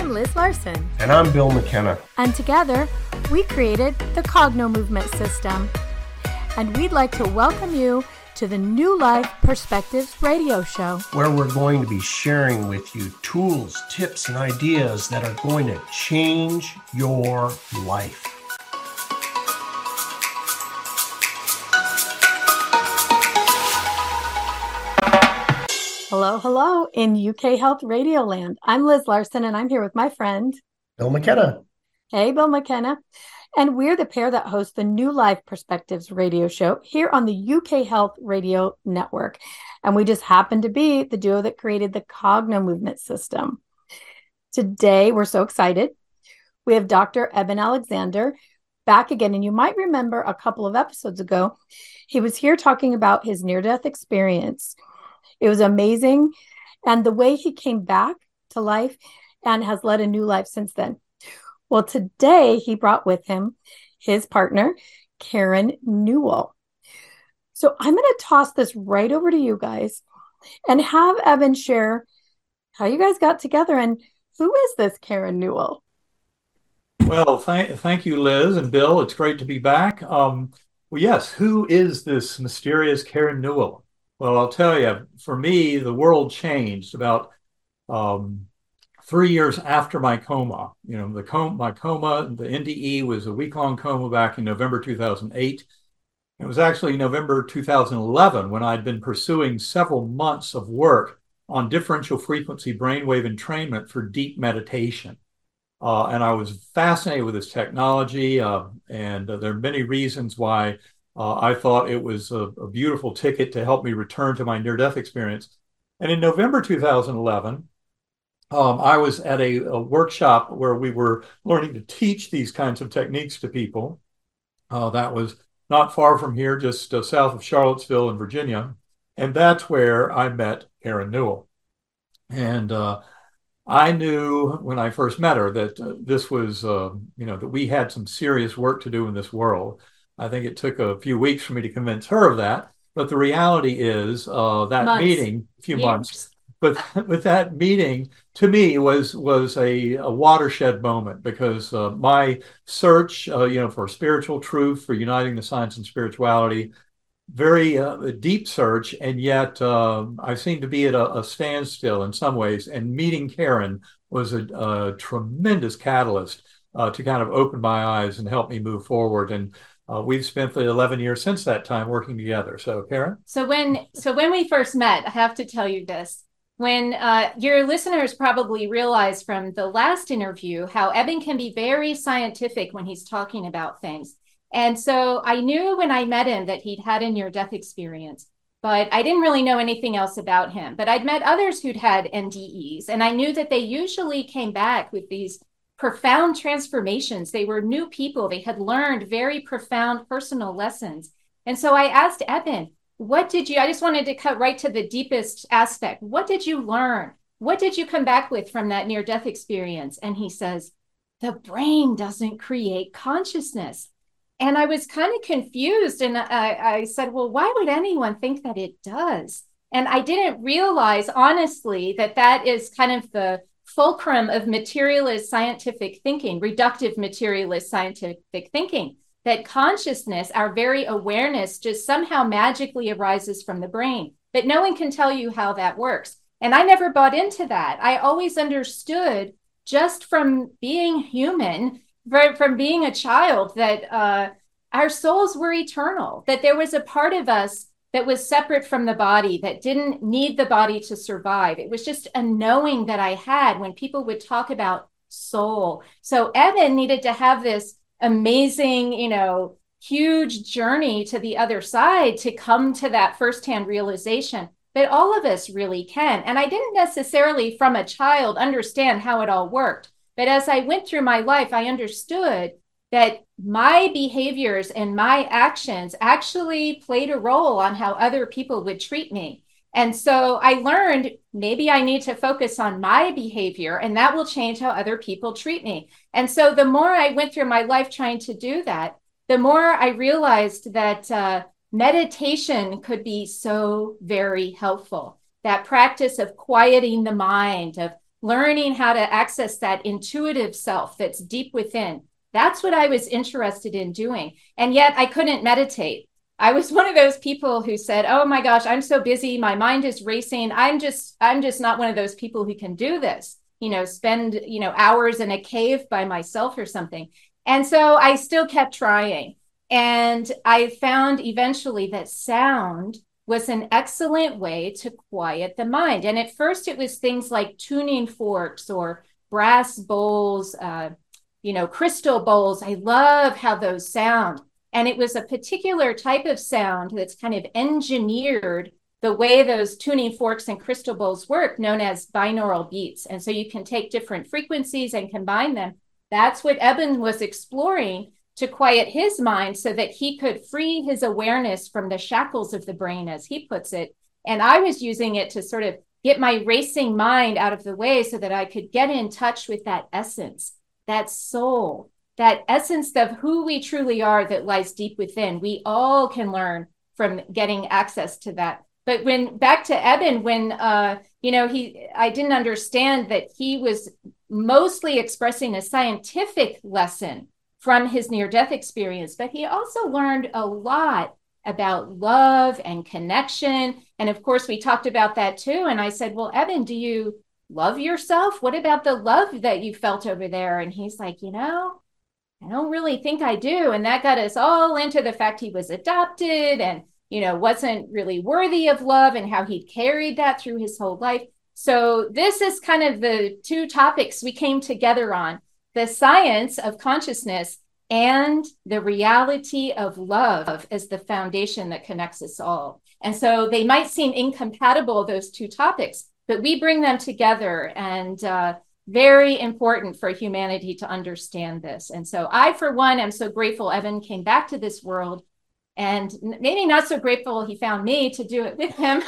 I'm Liz Larson. And I'm Bill McKenna. And together, we created the Cogno Movement System. And we'd like to welcome you to the New Life Perspectives radio show, where we're going to be sharing with you tools, tips, and ideas that are going to change your life. Hello, hello in UK Health Radio Land. I'm Liz Larson, and I'm here with my friend, Bill McKenna. Hey, Bill McKenna. And we're the pair that hosts the New Life Perspectives radio show here on the UK Health Radio Network. And we just happen to be the duo that created the Cogno Movement System. Today, we're so excited. We have Dr. Eben Alexander back again. And you might remember a couple of episodes ago, he was here talking about his near-death experience. It was amazing. And the way he came back to life and has led a new life since then. Well, today he brought with him his partner, Karen Newell. So I'm going to toss this right over to you guys and have Eben share how you guys got together and who is this Karen Newell? Well, thank you, Liz and Bill. It's great to be back. Well, yes, who is this mysterious Karen Newell? Well, I'll tell you, for me, the world changed about 3 years after my coma. You know, my coma, the NDE was a week-long coma back in November 2008. It was actually November 2011 when I'd been pursuing several months of work on differential frequency brainwave entrainment for deep meditation. And I was fascinated with this technology, and there are many reasons why I thought it was a beautiful ticket to help me return to my near-death experience. And in November 2011, I was at a workshop where we were learning to teach these kinds of techniques to people. That was not far from here, just south of Charlottesville in Virginia. And that's where I met Karen Newell. And I knew when I first met her that this was, that we had some serious work to do in this world. I think it took a few weeks for me to convince her of that. But the reality is meeting, a few months. But with that meeting, to me, was a watershed moment because my search, for spiritual truth, for uniting the science and spirituality, very deep search, and yet I seemed to be at a standstill in some ways. And meeting Karen was a tremendous catalyst to kind of open my eyes and help me move forward. And we've spent the 11 years since that time working together. So, Karen? So when we first met, I have to tell you this. When your listeners probably realize from the last interview how Eben can be very scientific when he's talking about things. And so I knew when I met him that he'd had a near-death experience, but I didn't really know anything else about him. But I'd met others who'd had NDEs, and I knew that they usually came back with these profound transformations. They were new people. They had learned very profound personal lessons. And so I asked Eben, I just wanted to cut right to the deepest aspect. What did you learn? What did you come back with from that near-death experience? And he says, the brain doesn't create consciousness. And I was kind of confused. And I said, well, why would anyone think that it does? And I didn't realize, honestly, that is kind of the fulcrum of materialist scientific thinking, reductive materialist scientific thinking. That consciousness, our very awareness, just somehow magically arises from the brain. But no one can tell you how that works. And I never bought into that. I always understood just from being human, from being a child, that our souls were eternal, that there was a part of us that was separate from the body, that didn't need the body to survive. It was just a knowing that I had when people would talk about soul. So Eben needed to have this amazing, huge journey to the other side to come to that firsthand realization. But all of us really can. And I didn't necessarily from a child understand how it all worked. But as I went through my life, I understood that my behaviors and my actions actually played a role on how other people would treat me. And so I learned maybe I need to focus on my behavior, and that will change how other people treat me. And so the more I went through my life trying to do that, the more I realized that meditation could be so very helpful. That practice of quieting the mind, of learning how to access that intuitive self that's deep within. That's what I was interested in doing. And yet I couldn't meditate. I was one of those people who said, oh my gosh, I'm so busy. My mind is racing. I'm just not one of those people who can do this, spend, hours in a cave by myself or something. And so I still kept trying. And I found eventually that sound was an excellent way to quiet the mind. And at first it was things like tuning forks or brass bowls, crystal bowls. I love how those sound. And it was a particular type of sound that's kind of engineered the way those tuning forks and crystal bowls work, known as binaural beats. And so you can take different frequencies and combine them. That's what Eben was exploring to quiet his mind so that he could free his awareness from the shackles of the brain, as he puts it. And I was using it to sort of get my racing mind out of the way so that I could get in touch with that essence, that soul, that essence of who we truly are that lies deep within. We all can learn from getting access to that. But back to Eben, I didn't understand that he was mostly expressing a scientific lesson from his near-death experience, but he also learned a lot about love and connection. And of course, we talked about that too. And I said, well, Eben, do you love yourself? What about the love that you felt over there? And he's like, I don't really think I do. And that got us all into the fact he was adopted and, wasn't really worthy of love and how he carried that through his whole life. So this is kind of the two topics we came together on: the science of consciousness and the reality of love as the foundation that connects us all. And so they might seem incompatible, those two topics, but we bring them together, and very important for humanity to understand this. And so I, for one, am so grateful Eben came back to this world, and maybe not so grateful he found me to do it with him.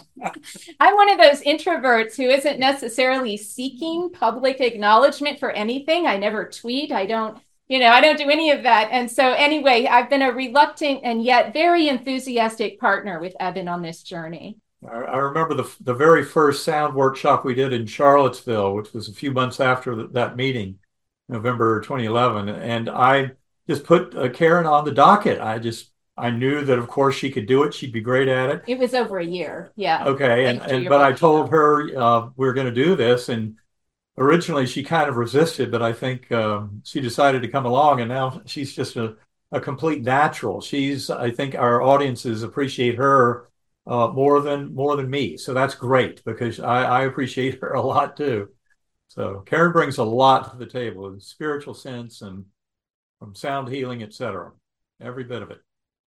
I'm one of those introverts who isn't necessarily seeking public acknowledgement for anything. I never tweet. I don't do any of that. And so anyway, I've been a reluctant and yet very enthusiastic partner with Eben on this journey. I remember the very first sound workshop we did in Charlottesville, which was a few months after that meeting, November 2011. And I just put Karen on the docket. I knew that, of course, she could do it. She'd be great at it. It was over a year. Yeah. Okay. But I told her we're going to do this. And originally she kind of resisted, but I think she decided to come along. And now she's just a complete natural. I think our audiences appreciate her more than me. So that's great, because I appreciate her a lot too. So Karen brings a lot to the table in spiritual sense and from sound healing, etc. Every bit of it.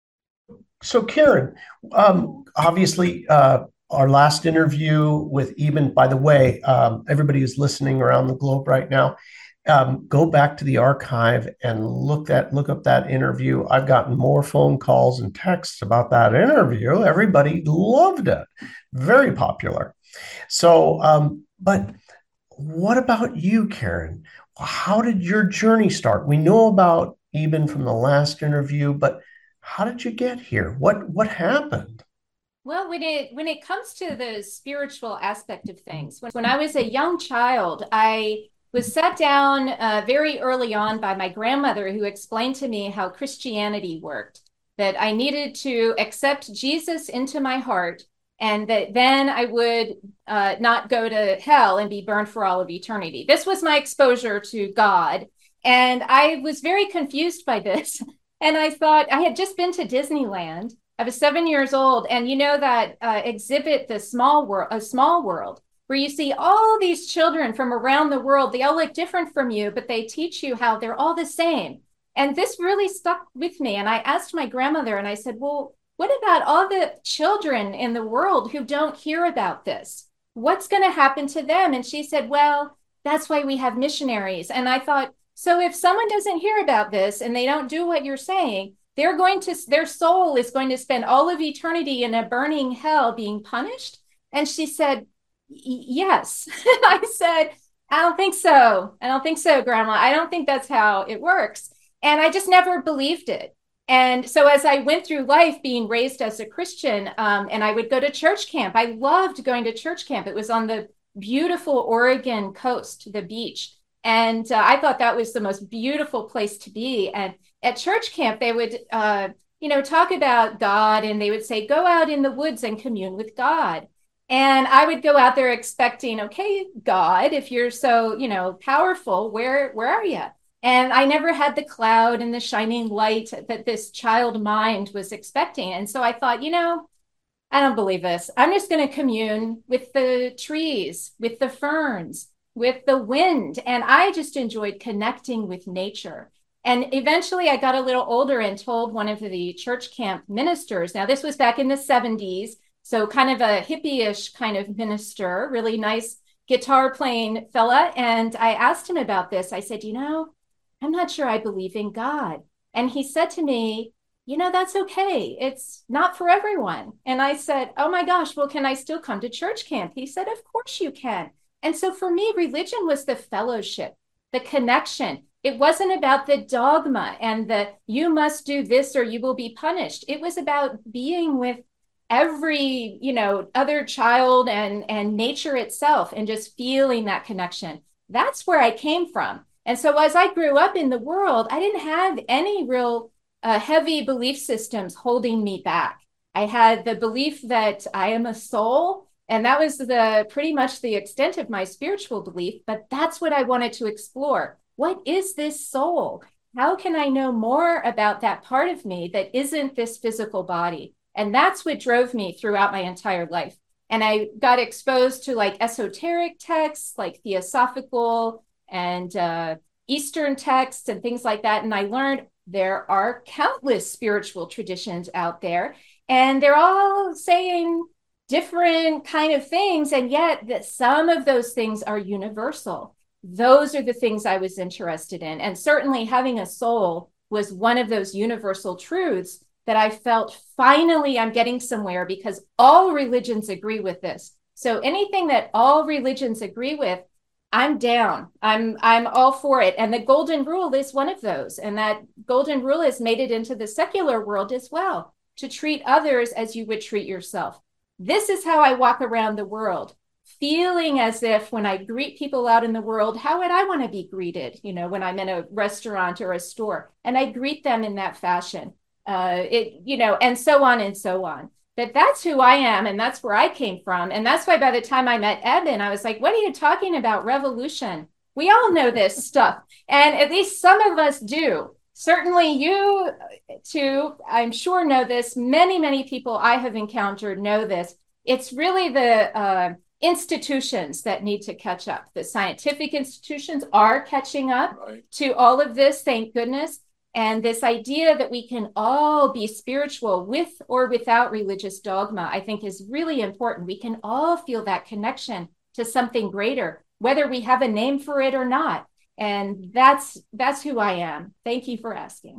So Karen, obviously our last interview with Eben, by the way, everybody who's listening around the globe right now, go back to the archive and look up that interview. I've gotten more phone calls and texts about that interview. Everybody loved it. Very popular. So, but what about you, Karen? How did your journey start? We know about Eben from the last interview, but how did you get here? What happened? Well, when it comes to the spiritual aspect of things, when I was a young child, I was sat down very early on by my grandmother, who explained to me how Christianity worked, that I needed to accept Jesus into my heart, and that then I would not go to hell and be burned for all of eternity. This was my exposure to God. And I was very confused by this. And I thought, I had just been to Disneyland. I was 7 years old. And you know that exhibit, A Small World, where you see all these children from around the world. They all look different from you, but they teach you how they're all the same. And this really stuck with me. And I asked my grandmother, and I said, well, what about all the children in the world who don't hear about this? What's going to happen to them? And she said, well, that's why we have missionaries. And I thought, so if someone doesn't hear about this and they don't do what you're saying, their soul is going to spend all of eternity in a burning hell being punished? And she said, yes. And I said, I don't think so. I don't think so, Grandma. I don't think that's how it works. And I just never believed it. And so as I went through life being raised as a Christian, and I would go to church camp, I loved going to church camp. It was on the beautiful Oregon coast, the beach. And I thought that was the most beautiful place to be. And at church camp, they would, talk about God, and they would say, go out in the woods and commune with God. And I would go out there expecting, okay, God, if you're so, powerful, where are you? And I never had the cloud and the shining light that this child mind was expecting. And so I thought, I don't believe this. I'm just going to commune with the trees, with the ferns, with the wind. And I just enjoyed connecting with nature. And eventually I got a little older and told one of the church camp ministers. Now, this was back in the 70s. So kind of a hippie-ish kind of minister, really nice guitar playing fella. And I asked him about this. I said, I'm not sure I believe in God. And he said to me, that's okay. It's not for everyone. And I said, oh my gosh, well, can I still come to church camp? He said, of course you can. And so for me, religion was the fellowship, the connection. It wasn't about the dogma and the you must do this or you will be punished. It was about being with every, other child and nature itself and just feeling that connection. That's where I came from. And so as I grew up in the world, I didn't have any real heavy belief systems holding me back. I had the belief that I am a soul, and that was pretty much the extent of my spiritual belief, but that's what I wanted to explore. What is this soul? How can I know more about that part of me that isn't this physical body? And that's what drove me throughout my entire life. And I got exposed to like esoteric texts, like theosophical and Eastern texts and things like that. And I learned there are countless spiritual traditions out there, and they're all saying different kind of things. And yet that some of those things are universal. Those are the things I was interested in. And certainly having a soul was one of those universal truths that I felt finally I'm getting somewhere, because all religions agree with this. So anything that all religions agree with, I'm down. I'm all for it. And the golden rule is one of those. And that golden rule has made it into the secular world as well, to treat others as you would treat yourself. This is how I walk around the world, feeling as if when I greet people out in the world, how would I want to be greeted? When I'm in a restaurant or a store, and I greet them in that fashion, and so on and so on. That's who I am, and that's where I came from. And that's why by the time I met Eben, I was like, what are you talking about? Revolution. We all know this stuff. And at least some of us do. Certainly you too, I'm sure, know this. Many, many people I have encountered know this. It's really the institutions that need to catch up. The scientific institutions are catching up to all of this, thank goodness. And this idea that we can all be spiritual with or without religious dogma, I think is really important. We can all feel that connection to something greater, whether we have a name for it or not. And that's who I am. Thank you for asking.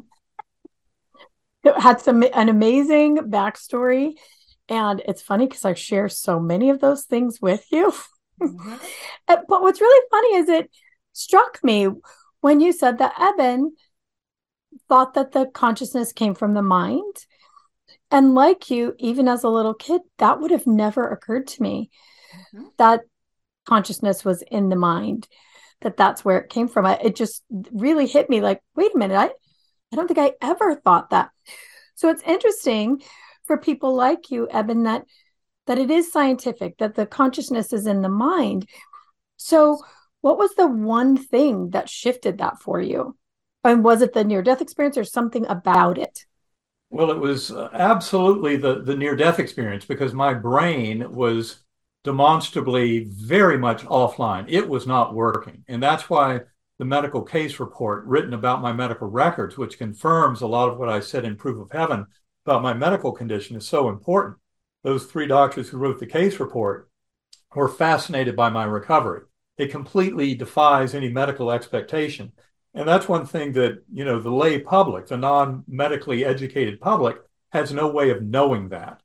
It had an amazing backstory. And it's funny because I share so many of those things with you. Mm-hmm. But what's really funny is it struck me when you said that Eben thought that the consciousness came from the mind. And like you, even as a little kid, that would have never occurred to me, that consciousness was in the mind, that's where it came from. It just really hit me like, wait a minute, I don't think I ever thought that. So it's interesting for people like you, Eben, that it is scientific, that the consciousness is in the mind. So what was the one thing that shifted that for you? And was it the near-death experience or something about it? Well, it was absolutely the near-death experience, because my brain was demonstrably very much offline. It was not working. And that's why the medical case report written about my medical records, which confirms a lot of what I said in Proof of Heaven about my medical condition, is so important. Those 3 doctors who wrote the case report were fascinated by my recovery. It completely defies any medical expectation. And that's one thing that, the lay public, the non-medically educated public, has no way of knowing that.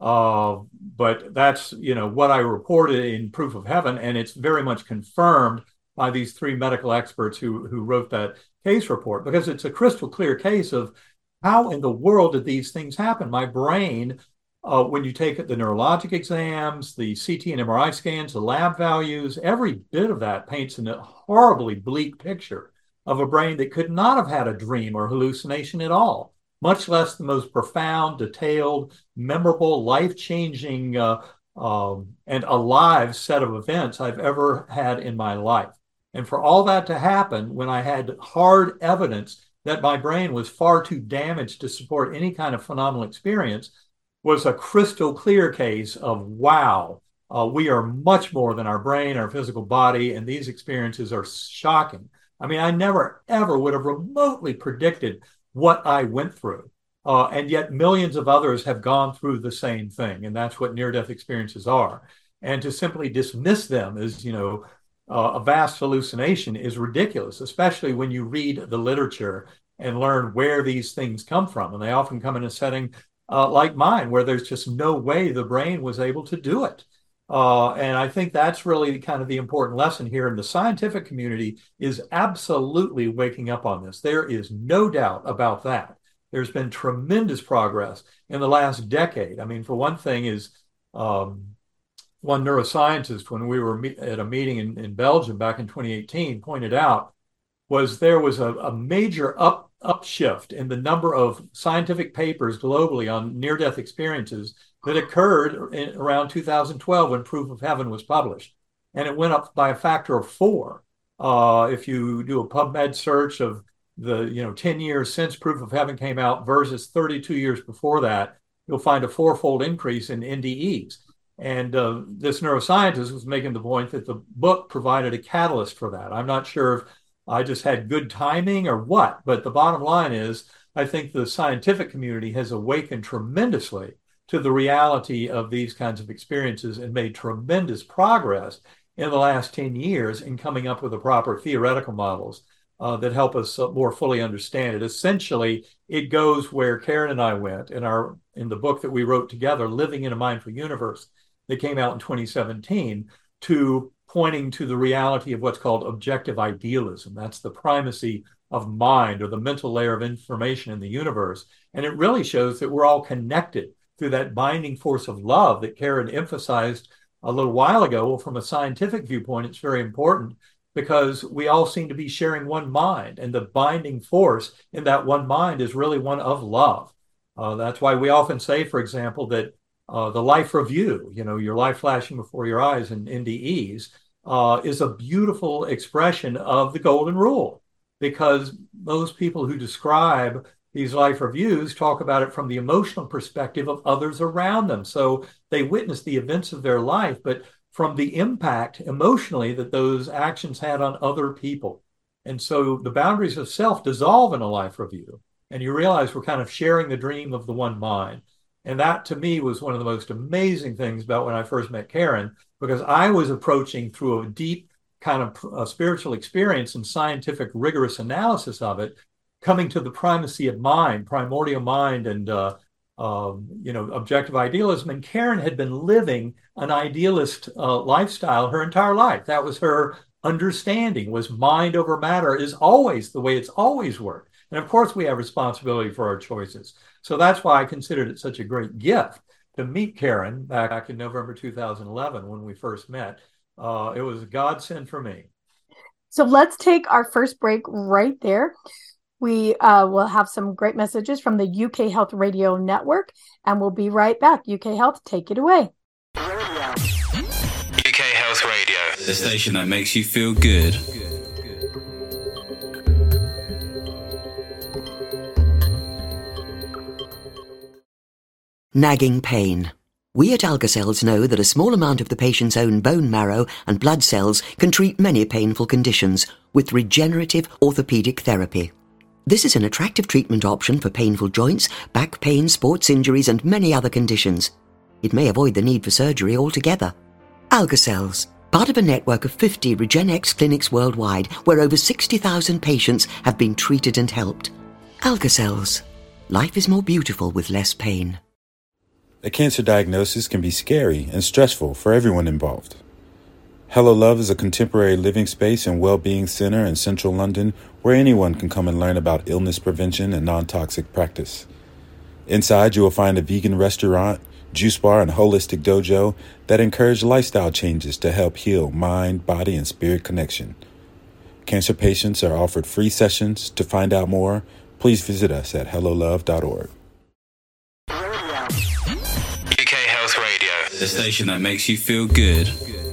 But that's, what I reported in Proof of Heaven, and it's very much confirmed by these 3 medical experts who wrote that case report, because it's a crystal clear case of how in the world did these things happen. My brain when you take the neurologic exams, the CT and MRI scans, the lab values, every bit of that paints a horribly bleak picture of a brain that could not have had a dream or hallucination at all, much less the most profound, detailed, memorable, life-changing, and alive set of events I've ever had in my life. And for all that to happen when I had hard evidence that my brain was far too damaged to support any kind of phenomenal experience, was a crystal clear case of, wow, we are much more than our brain, our physical body, and these experiences are shocking. I mean, I never, ever would have remotely predicted what I went through. And yet millions of others have gone through the same thing. And that's what near-death experiences are. And to simply dismiss them as, a vast hallucination is ridiculous, especially when you read the literature and learn where these things come from. And they often come in a setting like mine, where there's just no way the brain was able to do it. And I think that's really kind of the important lesson here. And the scientific community is absolutely waking up on this. There is no doubt about that. There's been tremendous progress in the last decade. I mean, for one thing is one neuroscientist, when we were at a meeting in Belgium back in 2018, pointed out there was a major upshift in the number of scientific papers globally on near-death experiences that occurred around 2012 when Proof of Heaven was published. And it went up by a factor of 4. If you do a PubMed search of the 10 years since Proof of Heaven came out versus 32 years before that, you'll find a 4-fold increase in NDEs. And this neuroscientist was making the point that the book provided a catalyst for that. I'm not sure if I just had good timing or what, but the bottom line is, I think the scientific community has awakened tremendously to the reality of these kinds of experiences and made tremendous progress in the last 10 years in coming up with the proper theoretical models that help us more fully understand it. Essentially, it goes where Karen and I went in the book that we wrote together, Living in a Mindful Universe, that came out in 2017, to pointing to the reality of what's called objective idealism. That's the primacy of mind, or the mental layer of information in the universe. And it really shows that we're all connected through that binding force of love that Karen emphasized a little while ago. Well, from a scientific viewpoint, it's very important because we all seem to be sharing one mind, and the binding force in that one mind is really one of love. That's why we often say, for example, that the life review, your life flashing before your eyes in NDEs, is a beautiful expression of the golden rule, because most people who describe these life reviews talk about it from the emotional perspective of others around them. So they witness the events of their life, but from the impact emotionally that those actions had on other people. And so the boundaries of self dissolve in a life review, and you realize we're kind of sharing the dream of the one mind. And that, to me, was one of the most amazing things about when I first met Karen, because I was approaching through a deep kind of spiritual experience and scientific rigorous analysis of it, coming to the primacy of mind, primordial mind, and objective idealism. And Karen had been living an idealist lifestyle her entire life. That was her understanding, was mind over matter is always the way it's always worked. And of course, we have responsibility for our choices. So that's why I considered it such a great gift to meet Karen back in November 2011 when we first met. It was a godsend for me. So let's take our first break right there. We will have some great messages from the UK Health Radio Network, and we'll be right back. UK Health, take it away. UK Health Radio, the station that makes you feel good. Nagging pain. We at Alka-Cells know that a small amount of the patient's own bone marrow and blood cells can treat many painful conditions with regenerative orthopedic therapy. This is an attractive treatment option for painful joints, back pain, sports injuries, and many other conditions. It may avoid the need for surgery altogether. Alka-Cells, part of a network of 50 RegenX clinics worldwide, where over 60,000 patients have been treated and helped. Alka-Cells. Life is more beautiful with less pain. A cancer diagnosis can be scary and stressful for everyone involved. Hello Love is a contemporary living space and well-being center in central London where anyone can come and learn about illness prevention and non-toxic practice. Inside, you will find a vegan restaurant, Juice Bar, and Holistic Dojo that encourage lifestyle changes to help heal mind, body, and spirit connection. Cancer patients are offered free sessions. To find out more, please visit us at hellolove.org. UK Health Radio, the station that makes you feel good.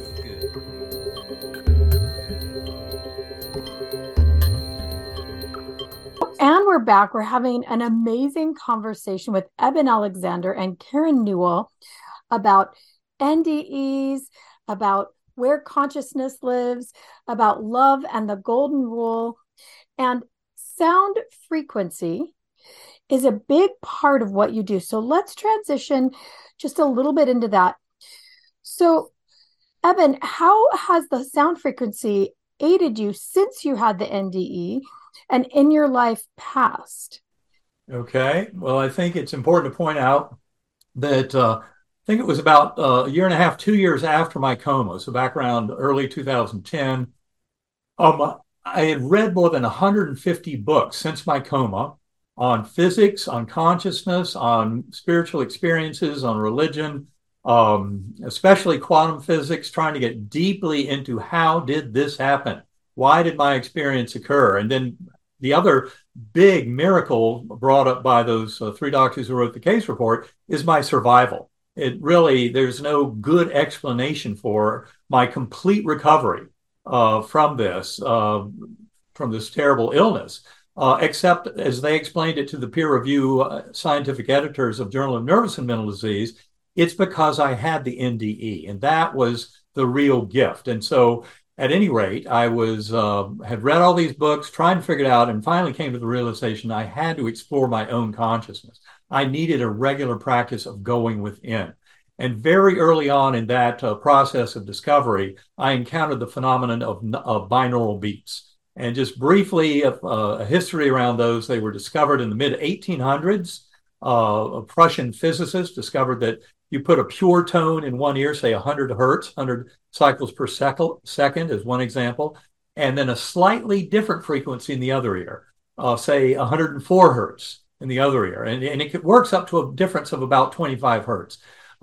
And we're back. We're having an amazing conversation with Eben Alexander and Karen Newell about NDEs, about where consciousness lives, about love and the golden rule. And sound frequency is a big part of what you do. So let's transition just a little bit into that. So, Eben, how has the sound frequency aided you since you had the NDE and in your life past? Okay. Well, I think it's important to point out that I think it was about a year and a half, 2 years after my coma, so back around early 2010, I had read more than 150 books since my coma on physics, on consciousness, on spiritual experiences, on religion, especially quantum physics, trying to get deeply into how did this happen? Why did my experience occur? And then the other big miracle brought up by those three doctors who wrote the case report is my survival. It really, there's no good explanation for my complete recovery from this terrible illness, except as they explained it to the peer review scientific editors of Journal of Nervous and Mental Disease, it's because I had the NDE, and that was the real gift. And so at any rate, I had read all these books, trying to figure it out, and finally came to the realization I had to explore my own consciousness. I needed a regular practice of going within. And very early on in that process of discovery, I encountered the phenomenon of binaural beats. And just briefly, a history around those, they were discovered in the mid-1800s. A Prussian physicist discovered that you put a pure tone in one ear, say 100 hertz, 100 cycles per second is one example, and then a slightly different frequency in the other ear, say 104 hertz in the other ear. And it works up to a difference of about 25 hertz.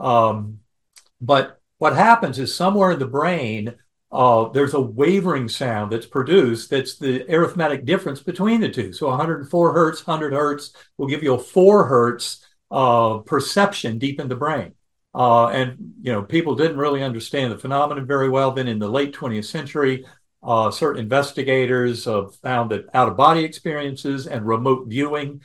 But what happens is somewhere in the brain, there's a wavering sound that's produced that's the arithmetic difference between the two. So 104 hertz, 100 hertz will give you a 4 hertz perception deep in the brain. And, people didn't really understand the phenomenon very well. Then in the late 20th century, certain investigators found that out-of-body experiences and remote viewing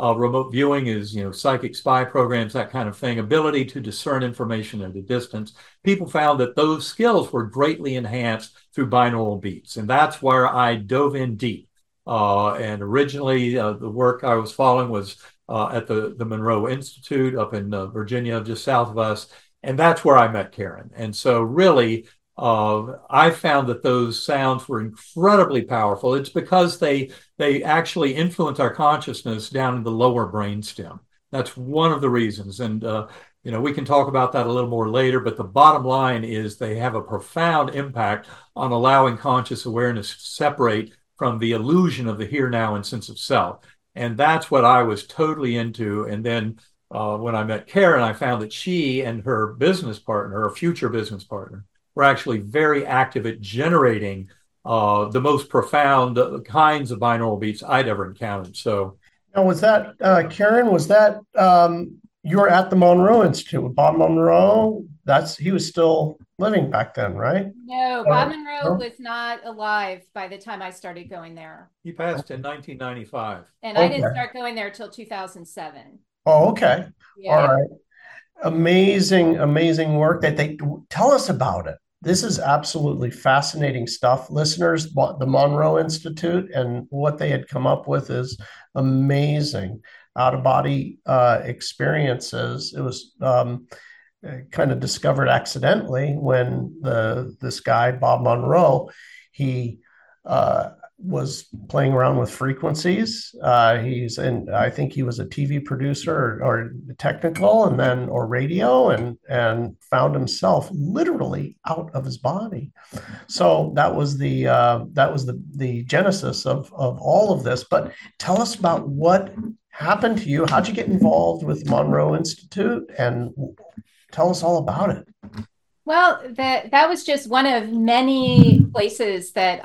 is, psychic spy programs, that kind of thing, ability to discern information at a distance. People found that those skills were greatly enhanced through binaural beats. And that's where I dove in deep. And originally, the work I was following was at the Monroe Institute up in Virginia, just south of us. And that's where I met Karen. And so really, I found that those sounds were incredibly powerful. It's because they actually influence our consciousness down in the lower brainstem. That's one of the reasons. And, we can talk about that a little more later, but the bottom line is they have a profound impact on allowing conscious awareness to separate from the illusion of the here, now, and sense of self. And that's what I was totally into. And then when I met Karen, I found that she and her business partner, her future business partner, were actually very active at generating the most profound kinds of binaural beats I'd ever encountered. So, now, was that Karen? Was that you were at the Monroe Institute with Bob Monroe? He was still living back then, right? No, Bob Monroe was not alive by the time I started going there. He passed in 1995. And I didn't start going there till 2007. Oh, okay. Yeah. All right. Amazing work that they tell us about it. This is absolutely fascinating stuff. Listeners, the Monroe Institute and what they had come up with is amazing. Out-of-body experiences. It was kind of discovered accidentally when this guy, Bob Monroe, he was playing around with frequencies. I think he was a TV producer or technical or radio and found himself literally out of his body. So that was the genesis of all of this. But tell us about what happened to you? How'd you get involved with Monroe Institute? And tell us all about it. Well, that was just one of many places that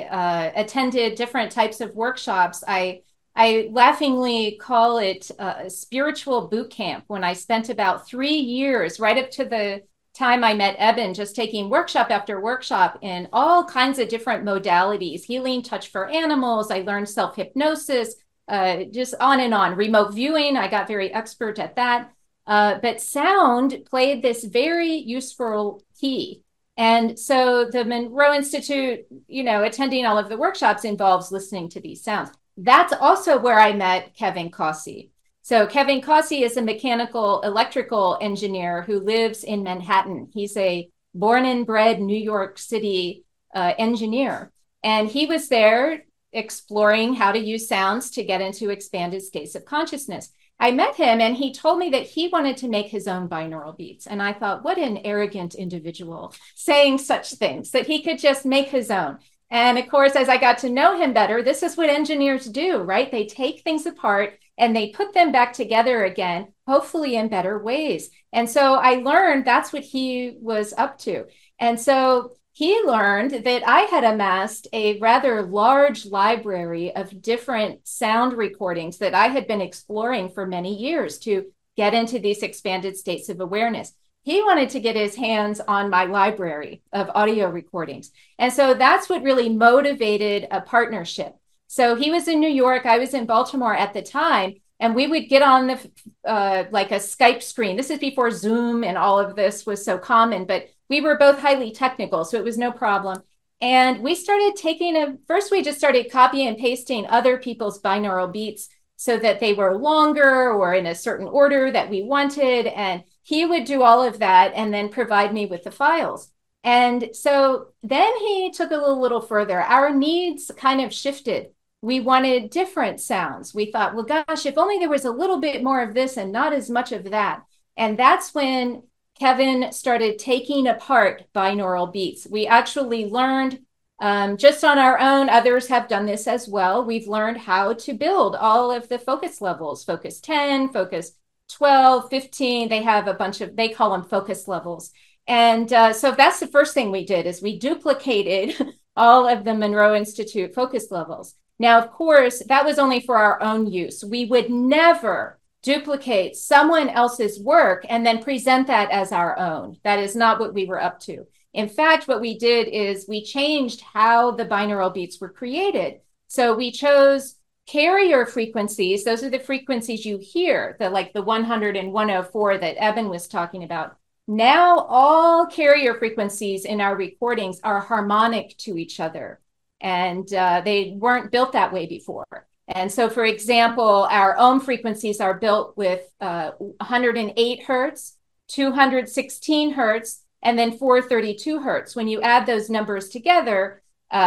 I attended different types of workshops. I laughingly call it a spiritual boot camp when I spent about 3 years, right up to the time I met Eben, just taking workshop after workshop in all kinds of different modalities, healing, touch for animals. I learned self-hypnosis, just on and on. Remote viewing, I got very expert at that. But sound played this very useful key. And so the Monroe Institute, attending all of the workshops involves listening to these sounds. That's also where I met Kevin Caussy. So Kevin Caussy is a mechanical electrical engineer who lives in Manhattan. He's a born and bred New York City engineer. And he was there exploring how to use sounds to get into expanded states of consciousness. I met him and he told me that he wanted to make his own binaural beats. And I thought, what an arrogant individual saying such things, that he could just make his own. And of course, as I got to know him better, this is what engineers do, right? They take things apart and they put them back together again, hopefully in better ways. And so I learned that's what he was up to. And so he learned that I had amassed a rather large library of different sound recordings that I had been exploring for many years to get into these expanded states of awareness. He wanted to get his hands on my library of audio recordings. And so that's what really motivated a partnership. So he was in New York, I was in Baltimore at the time, and we would get on the like a Skype screen. This is before Zoom and all of this was so common, but we were both highly technical, so it was no problem. And we started first we just started copying and pasting other people's binaural beats so that they were longer or in a certain order that we wanted. And he would do all of that and then provide me with the files. And so then he took it a little further. Our needs kind of shifted. We wanted different sounds. We thought, well, gosh, if only there was a little bit more of this and not as much of that. And that's when Kevin started taking apart binaural beats. We actually learned just on our own, others have done this as well. We've learned how to build all of the focus levels, focus 10, focus 12, 15. They have a bunch of, they call them focus levels. And so that's the first thing we did is we duplicated all of the Monroe Institute focus levels. Now, of course, that was only for our own use. We would never duplicate someone else's work and then present that as our own. That is not what we were up to. In fact, what we did is we changed how the binaural beats were created. So we chose carrier frequencies. Those are the frequencies you hear, like the 100 and 104 that Eben was talking about. Now all carrier frequencies in our recordings are harmonic to each other. And they weren't built that way before. And so, for example, our ohm frequencies are built with 108 hertz, 216 hertz, and then 432 hertz. When you add those numbers together,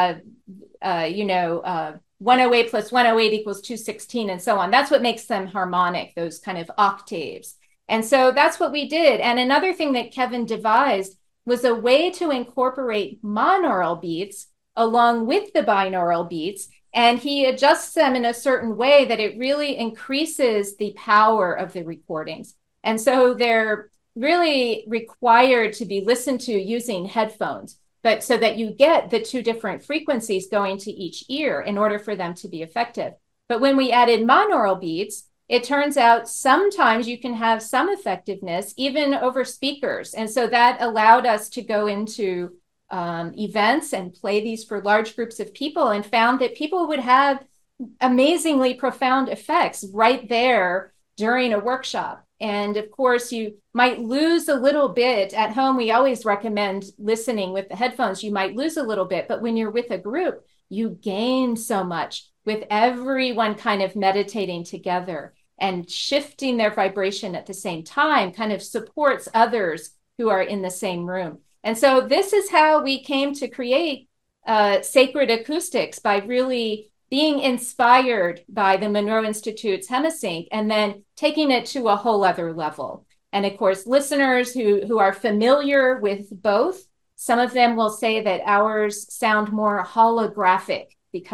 108 plus 108 equals 216 and so on. That's what makes them harmonic, those kind of octaves. And so that's what we did. And another thing that Kevin devised was a way to incorporate monaural beats along with the binaural beats. And he adjusts them in a certain way that it really increases the power of the recordings. And so they're really required to be listened to using headphones, but so that you get the two different frequencies going to each ear in order for them to be effective. But when we added monaural beats, it turns out sometimes you can have some effectiveness even over speakers. And so that allowed us to go into events and play these for large groups of people, and found that people would have amazingly profound effects right there during a workshop. And of course, you might lose a little bit at home. We always recommend listening with the headphones. You might lose a little bit, but when you're with a group, you gain so much with everyone kind of meditating together, and shifting their vibration at the same time kind of supports others who are in the same room. And so this is how we came to create Sacred Acoustics, by really being inspired by the Monroe Institute's Hemisync and then taking it to a whole other level. And of course, listeners who are familiar with both, some of them will say that ours sound more holographic, because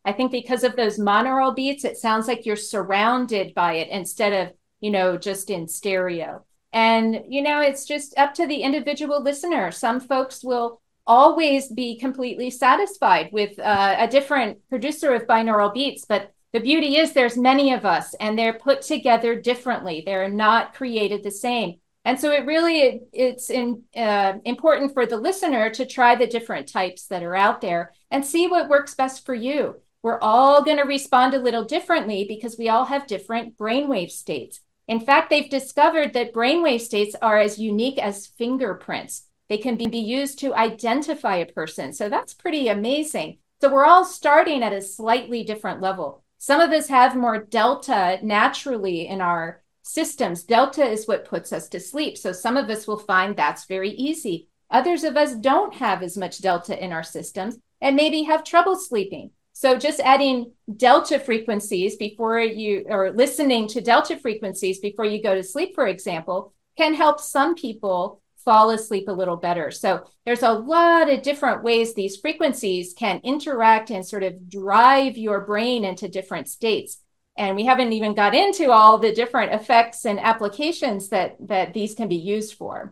I think because of those monaural beats, it sounds like you're surrounded by it instead of, just in stereo. And, it's just up to the individual listener. Some folks will always be completely satisfied with a different producer of binaural beats, but the beauty is there's many of us and they're put together differently. They're not created the same. And so it's important for the listener to try the different types that are out there and see what works best for you. We're all going to respond a little differently because we all have different brainwave states. In fact, they've discovered that brainwave states are as unique as fingerprints. They can be used to identify a person. So that's pretty amazing. So we're all starting at a slightly different level. Some of us have more delta naturally in our systems. Delta is what puts us to sleep. So some of us will find that's very easy. Others of us don't have as much delta in our systems and maybe have trouble sleeping. So just adding delta frequencies or listening to delta frequencies before you go to sleep, for example, can help some people fall asleep a little better. So there's a lot of different ways these frequencies can interact and sort of drive your brain into different states. And we haven't even got into all the different effects and applications that these can be used for.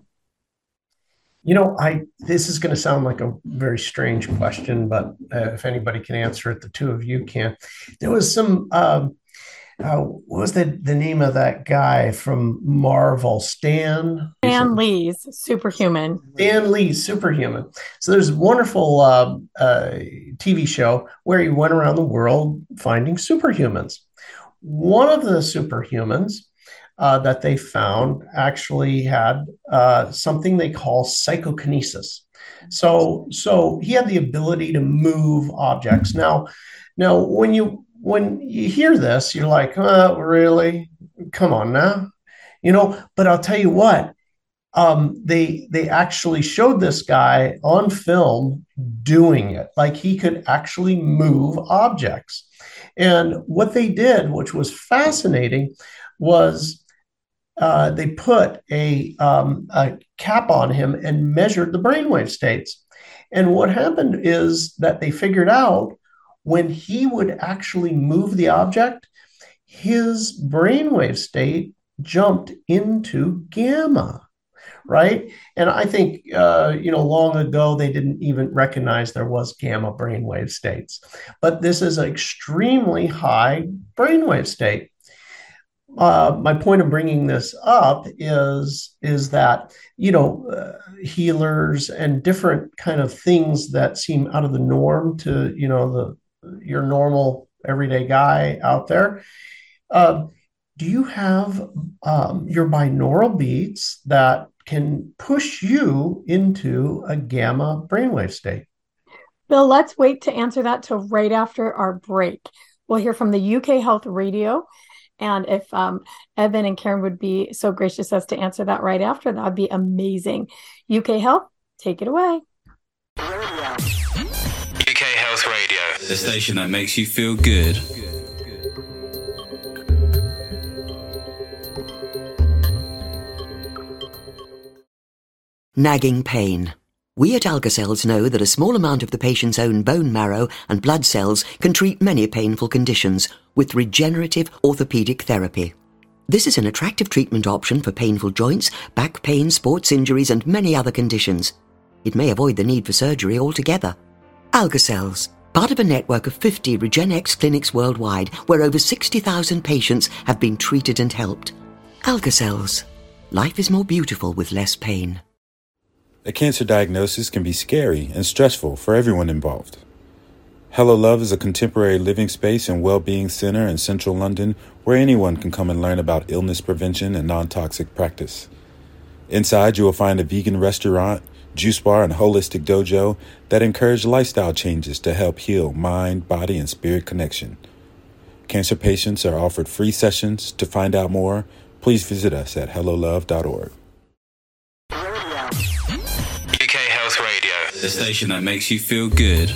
This is going to sound like a very strange question, but if anybody can answer it, the two of you can. There was some, what was the name of that guy from Marvel? Stan Lee's Superhuman. Stan Lee's Superhuman. So there's a wonderful TV show where he went around the world finding superhumans. One of the superhumans that they found actually had something they call psychokinesis. So he had the ability to move objects. Now, when you hear this, you're like, really? Come on now, But I'll tell you what, they actually showed this guy on film doing it, like he could actually move objects. And what they did, which was fascinating, was they put a cap on him and measured the brainwave states. And what happened is that they figured out when he would actually move the object, his brainwave state jumped into gamma, right? And I think, long ago, they didn't even recognize there was gamma brainwave states. But this is an extremely high brainwave state. My point of bringing this up is that, healers and different kind of things that seem out of the norm to, your normal everyday guy out there. Do you have your binaural beats that can push you into a gamma brainwave state? Bill, let's wait to answer that till right after our break. We'll hear from the UK Health Radio. And if Evan and Karen would be so gracious as to answer that right after, that would be amazing. UK Health, take it away. UK Health Radio, the station that makes you feel good. Nagging pain. We at Alka-Cells know that a small amount of the patient's own bone marrow and blood cells can treat many painful conditions with regenerative orthopedic therapy. This is an attractive treatment option for painful joints, back pain, sports injuries, and many other conditions. It may avoid the need for surgery altogether. Alka-Cells, part of a network of 50 RegenX clinics worldwide where over 60,000 patients have been treated and helped. Alka-Cells. Life is more beautiful with less pain. A cancer diagnosis can be scary and stressful for everyone involved. Hello Love is a contemporary living space and well-being center in central London where anyone can come and learn about illness prevention and non-toxic practice. Inside, you will find a vegan restaurant, juice bar, and holistic dojo that encourage lifestyle changes to help heal mind, body, and spirit connection. Cancer patients are offered free sessions. To find out more, please visit us at hellolove.org. The station that makes you feel good.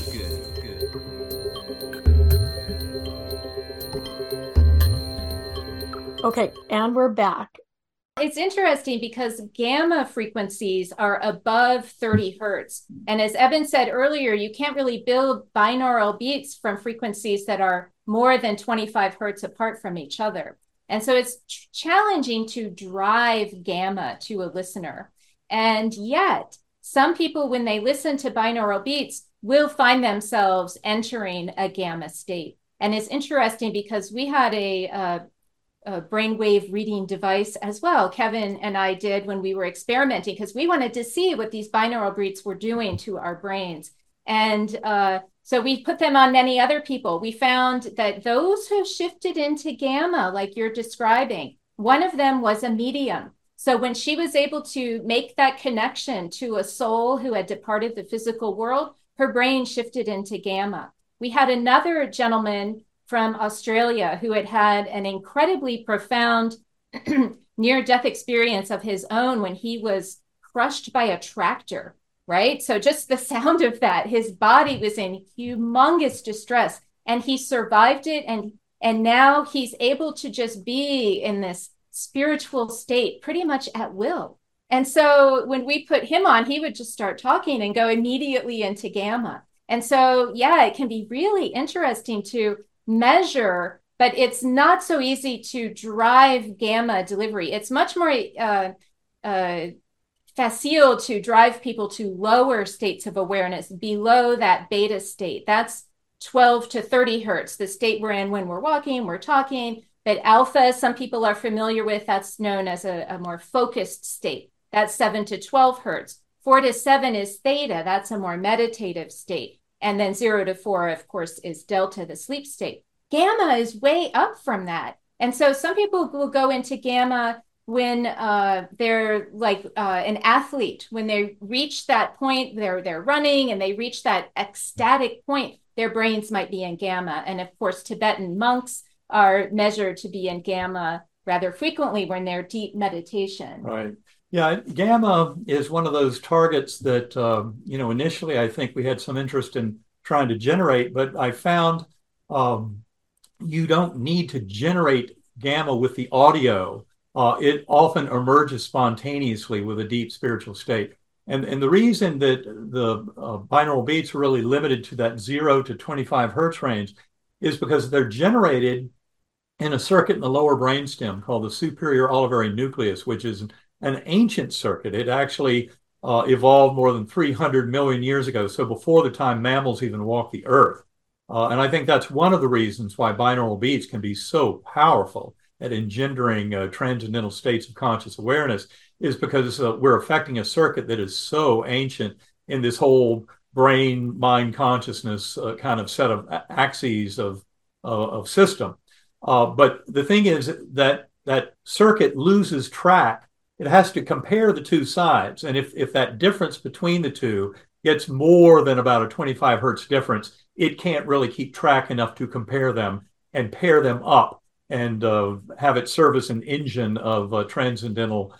Okay, and we're back. It's interesting because gamma frequencies are above 30 hertz. And as Eben said earlier, you can't really build binaural beats from frequencies that are more than 25 hertz apart from each other. And so it's challenging to drive gamma to a listener. And yet, some people, when they listen to binaural beats, will find themselves entering a gamma state. And it's interesting because we had a brainwave reading device as well. Kevin and I did when we were experimenting, because we wanted to see what these binaural beats were doing to our brains. And so we put them on many other people. We found that those who shifted into gamma, like you're describing, one of them was a medium. So when she was able to make that connection to a soul who had departed the physical world, her brain shifted into gamma. We had another gentleman from Australia who had had an incredibly profound near-death experience of his own when he was crushed by a tractor, right? So just the sound of that, his body was in humongous distress, and he survived it. And now he's able to just be in this spiritual state pretty much at will. And so when we put him on, he would just start talking and go immediately into gamma. And so, yeah, it can be really interesting to measure, but it's not so easy to drive gamma delivery. It's much more facile to drive people to lower states of awareness below that beta state. That's 12 to 30 hertz, the state we're in when we're walking, we're talking. But alpha, some people are familiar with, that's known as a more focused state. That's 7 to 12 hertz. 4 to 7 is theta, that's a more meditative state. And then 0 to 4, of course, is delta, the sleep state. Gamma is way up from that. And so some people will go into gamma when they're like an athlete. When they reach that point, they're running and they reach that ecstatic point, their brains might be in gamma. And of course, Tibetan monks are measured to be in gamma rather frequently when they're deep meditation. Right. Yeah, gamma is one of those targets that, initially I think we had some interest in trying to generate, but I found you don't need to generate gamma with the audio. It often emerges spontaneously with a deep spiritual state. And the reason that the binaural beats are really limited to that 0 to 25 hertz range is because they're generated in a circuit in the lower brainstem called the superior olivary nucleus, which is an ancient circuit. It actually evolved more than 300 million years ago, so before the time mammals even walked the earth. And I think that's one of the reasons why binaural beats can be so powerful at engendering transcendental states of conscious awareness, is because we're affecting a circuit that is so ancient in this whole brain, mind, consciousness kind of set of axes of system. But the thing is that circuit loses track. It has to compare the two sides. And if that difference between the two gets more than about a 25 hertz difference, it can't really keep track enough to compare them and pair them up and have it serve as an engine of transcendental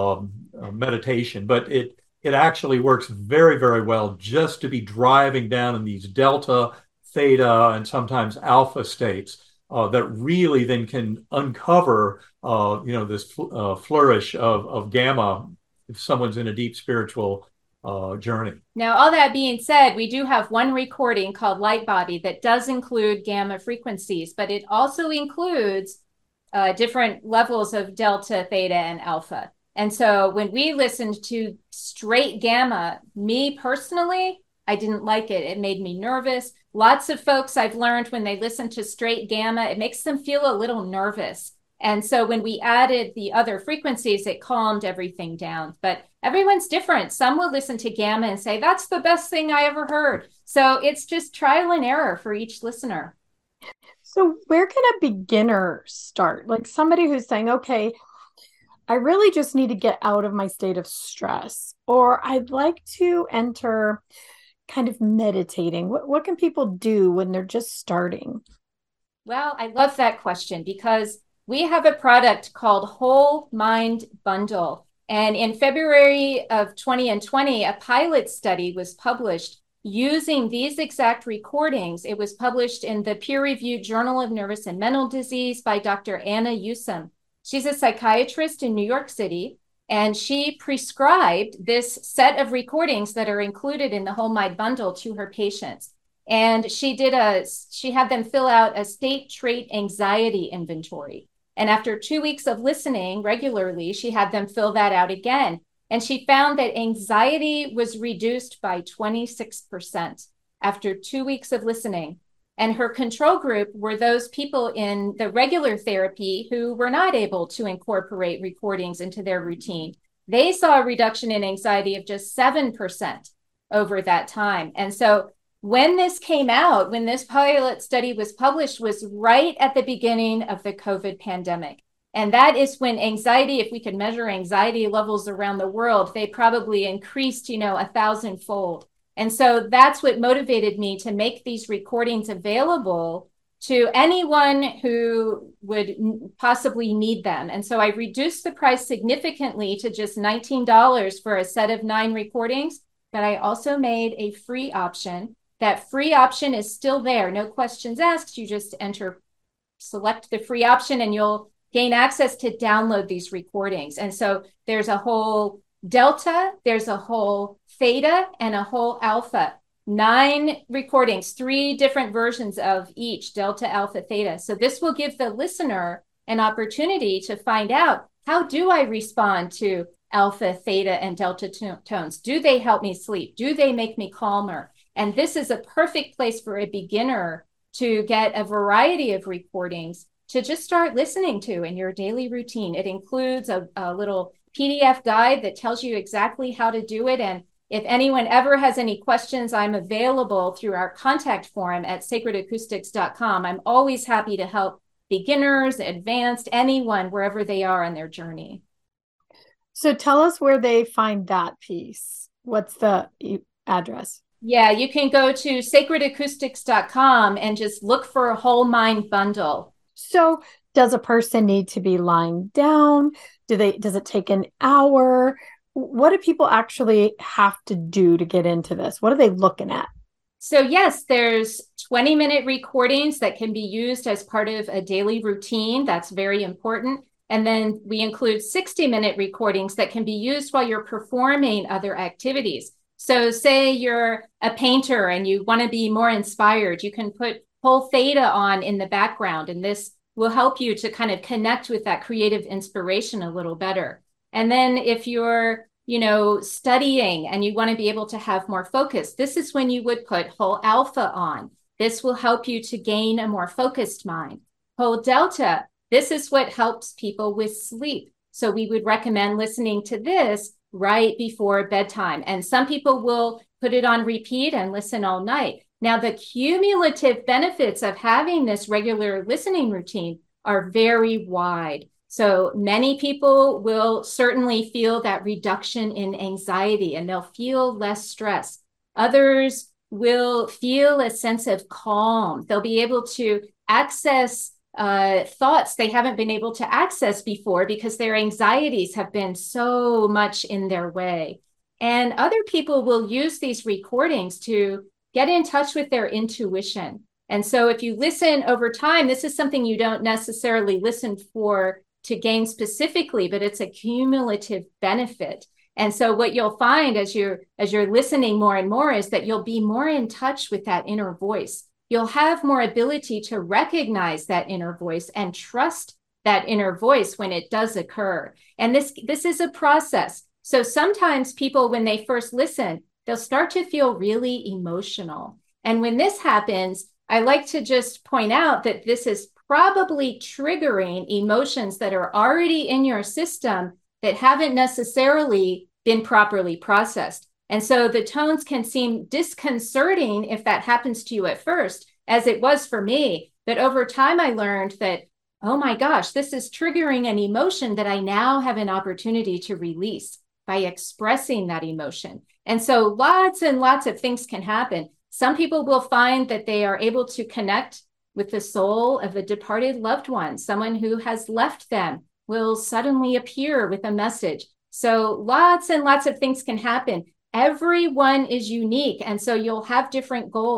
meditation. But it actually works very, very well just to be driving down in these delta, theta, and sometimes alpha states that really then can uncover, this flourish of gamma if someone's in a deep spiritual journey. Now, all that being said, we do have one recording called Light Body that does include gamma frequencies, but it also includes different levels of delta, theta, and alpha. And so when we listened to straight gamma, me personally, I didn't like it. It made me nervous. Lots of folks I've learned when they listen to straight gamma, it makes them feel a little nervous. And so when we added the other frequencies, it calmed everything down. But everyone's different. Some will listen to gamma and say, that's the best thing I ever heard. So it's just trial and error for each listener. So where can a beginner start? Like somebody who's saying, okay, I really just need to get out of my state of stress, or I'd like to enter kind of meditating. What can people do when they're just starting? Well, I love that question because we have a product called Whole Mind Bundle. And in February of 2020, a pilot study was published using these exact recordings. It was published in the peer-reviewed Journal of Nervous and Mental Disease by Dr. Anna Yusim. She's a psychiatrist in New York City, and she prescribed this set of recordings that are included in the Whole Mind Bundle to her patients. And she had them fill out a state trait anxiety inventory. And after 2 weeks of listening regularly, she had them fill that out again. And she found that anxiety was reduced by 26% after 2 weeks of listening. And her control group were those people in the regular therapy who were not able to incorporate recordings into their routine. They saw a reduction in anxiety of just 7% over that time. And so when this came out, when this pilot study was published, was right at the beginning of the COVID pandemic. And that is when anxiety, if we could measure anxiety levels around the world, they probably increased, 1,000-fold. And so that's what motivated me to make these recordings available to anyone who would possibly need them. And so I reduced the price significantly to just $19 for a set of 9 recordings, but I also made a free option. That free option is still there. No questions asked. You just select the free option, and you'll gain access to download these recordings. And so there's a whole delta, there's a whole theta, and a whole alpha. 9 recordings, 3 different versions of each, delta, alpha, theta. So this will give the listener an opportunity to find out, how do I respond to alpha, theta, and delta tones? Do they help me sleep? Do they make me calmer? And this is a perfect place for a beginner to get a variety of recordings to just start listening to in your daily routine. It includes a little PDF guide that tells you exactly how to do it. And if anyone ever has any questions, I'm available through our contact form at sacredacoustics.com. I'm always happy to help beginners, advanced, anyone, wherever they are on their journey. So tell us where they find that piece. What's the address? Yeah, you can go to sacredacoustics.com and just look for a Whole Mind Bundle. So does a person need to be lying down? Does it take an hour? What do people actually have to do to get into this? What are they looking at? So yes, there's 20-minute recordings that can be used as part of a daily routine. That's very important. And then we include 60-minute recordings that can be used while you're performing other activities. So say you're a painter and you want to be more inspired, you can put whole theta on in the background, and this will help you to kind of connect with that creative inspiration a little better. And then if you're, studying and you want to be able to have more focus, this is when you would put whole alpha on. This will help you to gain a more focused mind. Whole delta, this is what helps people with sleep. So we would recommend listening to this right before bedtime. And some people will put it on repeat and listen all night. Now, the cumulative benefits of having this regular listening routine are very wide. So many people will certainly feel that reduction in anxiety, and they'll feel less stress. Others will feel a sense of calm. They'll be able to access thoughts they haven't been able to access before because their anxieties have been so much in their way. And other people will use these recordings to get in touch with their intuition. And so if you listen over time, this is something you don't necessarily listen for to gain specifically, but it's a cumulative benefit. And so what you'll find as you're listening more and more is that you'll be more in touch with that inner voice. You'll have more ability to recognize that inner voice and trust that inner voice when it does occur. And this is a process. So sometimes people, when they first listen, they'll start to feel really emotional. And when this happens, I like to just point out that this is probably triggering emotions that are already in your system that haven't necessarily been properly processed. And so the tones can seem disconcerting if that happens to you at first, as it was for me. But over time, I learned that, oh my gosh, this is triggering an emotion that I now have an opportunity to release by expressing that emotion. And so lots and lots of things can happen. Some people will find that they are able to connect with the soul of a departed loved one. Someone who has left them will suddenly appear with a message. So lots and lots of things can happen. Everyone is unique. And so you'll have different goals.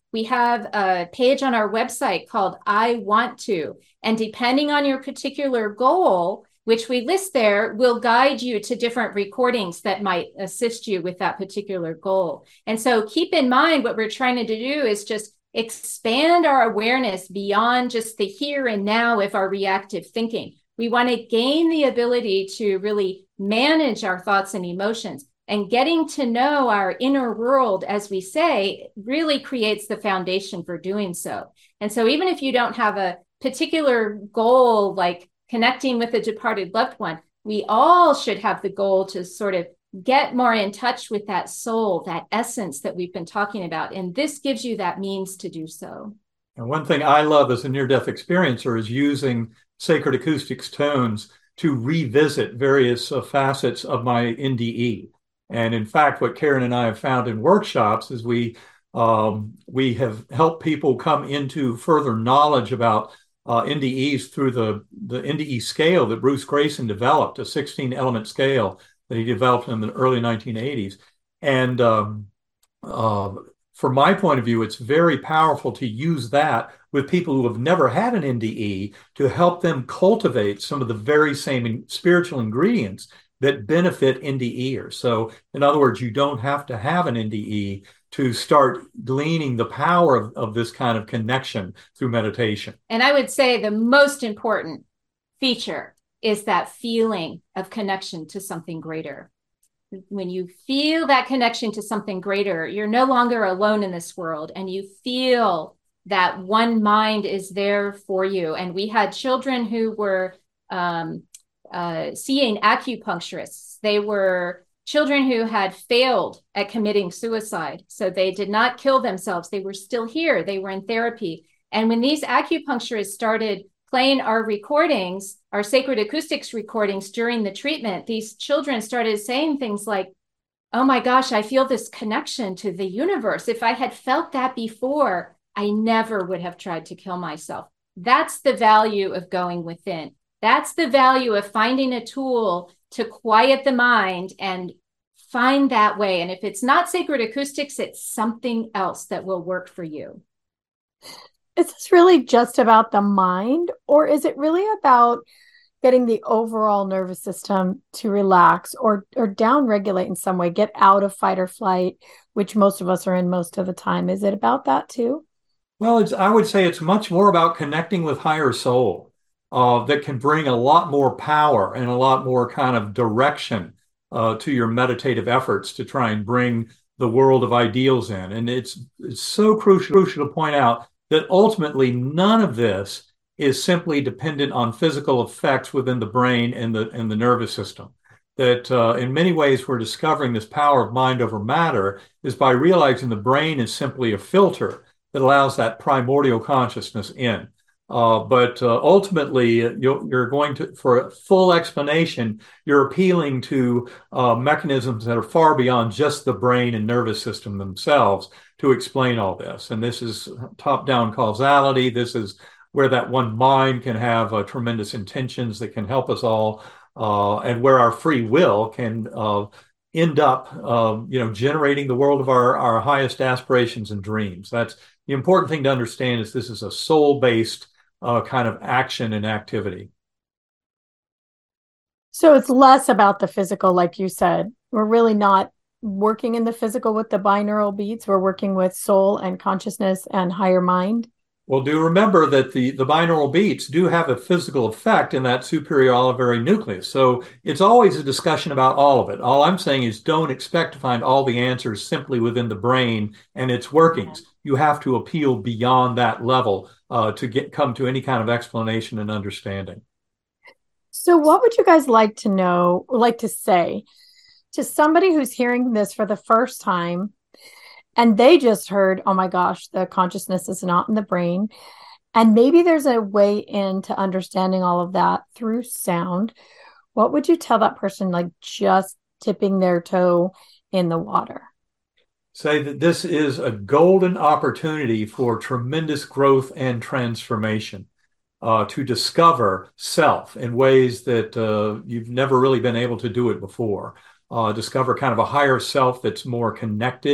We have a page on our website called I Want To. And depending on your particular goal, which we list there, will guide you to different recordings that might assist you with that particular goal. And so keep in mind, what we're trying to do is just expand our awareness beyond just the here and now of our reactive thinking. We want to gain the ability to really manage our thoughts and emotions. And getting to know our inner world, as we say, really creates the foundation for doing so. And so even if you don't have a particular goal, like connecting with a departed loved one, we all should have the goal to sort of get more in touch with that soul, that essence that we've been talking about. And this gives you that means to do so. And one thing I love as a near-death experiencer is using sacred acoustics tones to revisit various facets of my NDE. And in fact, what Karen and I have found in workshops is we have helped people come into further knowledge about NDEs through the NDE scale that Bruce Grayson developed, a 16-element scale that he developed in the early 1980s. And from my point of view, it's very powerful to use that with people who have never had an NDE to help them cultivate some of the very same spiritual ingredients that benefit NDEers. So in other words, you don't have to have an NDE to start gleaning the power of this kind of connection through meditation. And I would say the most important feature is that feeling of connection to something greater. When you feel that connection to something greater, you're no longer alone in this world, and you feel that one mind is there for you. And we had children who were seeing acupuncturists. They were children who had failed at committing suicide. So they did not kill themselves. They were still here. They were in therapy. And when these acupuncturists started playing our recordings, our sacred acoustics recordings during the treatment, these children started saying things like, oh my gosh, I feel this connection to the universe. If I had felt that before, I never would have tried to kill myself. That's the value of going within. That's the value of finding a tool to quiet the mind and find that way. And if it's not sacred acoustics, it's something else that will work for you. Is this really just about the mind, or is it really about getting the overall nervous system to relax or down-regulate in some way, get out of fight or flight, which most of us are in most of the time? Is it about that too? Well, I would say it's much more about connecting with higher soul that can bring a lot more power and a lot more kind of direction to your meditative efforts to try and bring the world of ideals in. And it's so crucial to point out that ultimately none of this is simply dependent on physical effects within the brain and the nervous system. That in many ways we're discovering this power of mind over matter is by realizing the brain is simply a filter that allows that primordial consciousness in. But ultimately, you're going to, for a full explanation, you're appealing to mechanisms that are far beyond just the brain and nervous system themselves to explain all this. And this is top-down causality. This is where that one mind can have tremendous intentions that can help us all, and where our free will can end up, generating the world of our highest aspirations and dreams. That's the important thing to understand, is this is a soul-based kind of action and activity. So it's less about the physical, like you said. We're really not working in the physical with the binaural beats. We're working with soul and consciousness and higher mind. Well, do remember that the binaural beats do have a physical effect in that superior olivary nucleus. So it's always a discussion about all of it. All I'm saying is don't expect to find all the answers simply within the brain and its workings. You have to appeal beyond that level to come to any kind of explanation and understanding. So what would you guys like to know, or like to say to somebody who's hearing this for the first time, and they just heard, oh my gosh, the consciousness is not in the brain, and maybe there's a way into understanding all of that through sound? What would you tell that person, like just tipping their toe in the water? Say that this is a golden opportunity for tremendous growth and transformation, to discover self in ways that you've never really been able to do it before. Discover kind of a higher self that's more connected,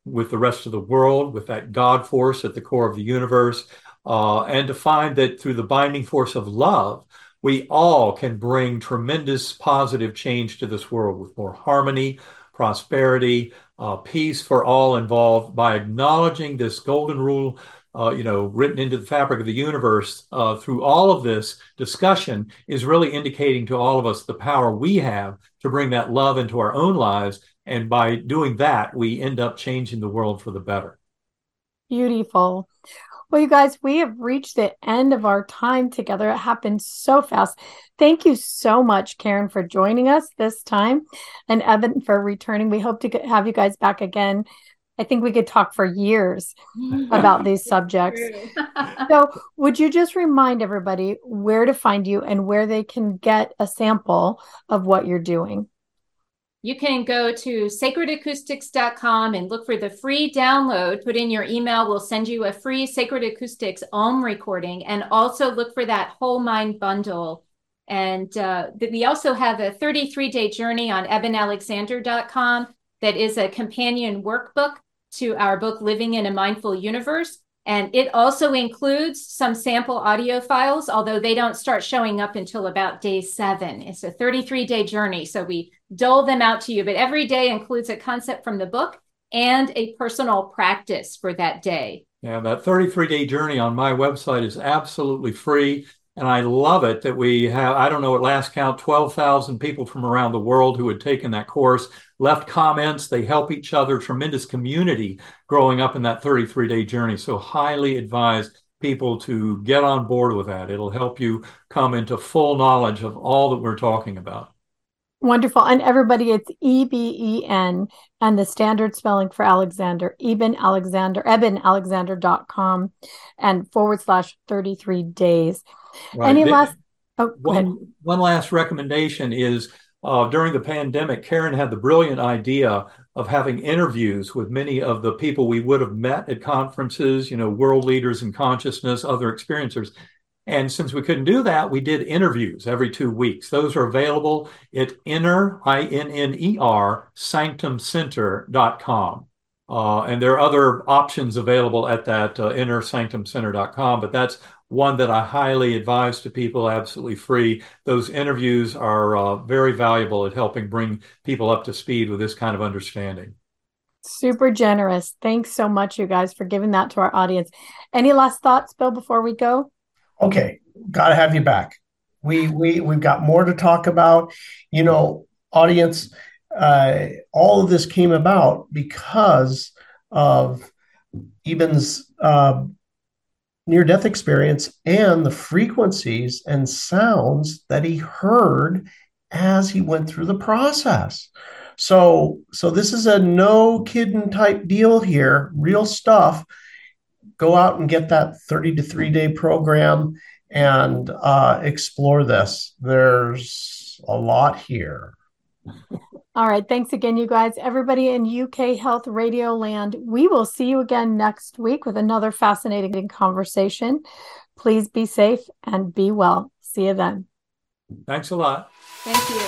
with the rest of the world, with that God force at the core of the universe, and to find that through the binding force of love, we all can bring tremendous positive change to this world with more harmony, prosperity, peace for all involved by acknowledging this golden rule, written into the fabric of the universe through all of this discussion is really indicating to all of us the power we have to bring that love into our own lives. And by doing that, we end up changing the world for the better. Beautiful. Well, you guys, we have reached the end of our time together. It happened so fast. Thank you so much, Karen, for joining us this time, and Eben for returning. We hope to have you guys back again. I think we could talk for years about these subjects. So would you just remind everybody where to find you and where they can get a sample of what you're doing? You can go to sacredacoustics.com and look for the free download. Put in your email. We'll send you a free Sacred Acoustics Om recording, and also look for that Whole Mind Bundle. And we also have a 33-day journey on ebenalexander.com that is a companion workbook to our book, Living in a Mindful Universe. And it also includes some sample audio files, although they don't start showing up until about day 7. It's a 33-day journey, so we dole them out to you. But every day includes a concept from the book and a personal practice for that day. Yeah, that 33-day journey on my website is absolutely free. And I love it that we have, I don't know at last count, 12,000 people from around the world who had taken that course, left comments. They help each other, tremendous community growing up in that 33-day journey. So highly advise people to get on board with that. It'll help you come into full knowledge of all that we're talking about. Wonderful. And everybody, it's EBEN and the standard spelling for Alexander, ebenalexander.com and /33 days. Right. Any last, go ahead. One last recommendation is during the pandemic, Karen had the brilliant idea of having interviews with many of the people we would have met at conferences, world leaders in consciousness, other experiencers. And since we couldn't do that, we did interviews every 2 weeks. Those are available at inner, INNER, sanctumcenter.com. And there are other options available at that innersanctumcenter.com, but that's one that I highly advise to people, absolutely free. Those interviews are very valuable at helping bring people up to speed with this kind of understanding. Super generous. Thanks so much, you guys, for giving that to our audience. Any last thoughts, Bill, before we go? Okay, got to have you back. We've got more to talk about. Audience, all of this came about because of Eben's near-death experience and the frequencies and sounds that he heard as he went through the process. So this is a no kidding type deal here, real stuff. Go out and get that 30 to 3-day program and explore this. There's a lot here. All right. Thanks again, you guys. Everybody in UK Health Radio Land, we will see you again next week with another fascinating conversation. Please be safe and be well. See you then. Thanks a lot. Thank you.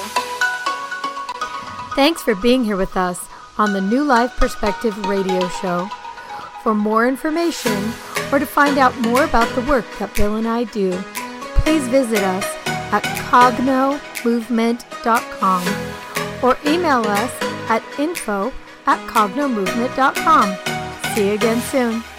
Thanks for being here with us on the New Life Perspective radio show. For more information or to find out more about the work that Bill and I do, please visit us at cognomovement.com or email us at info@cognomovement.com. See you again soon.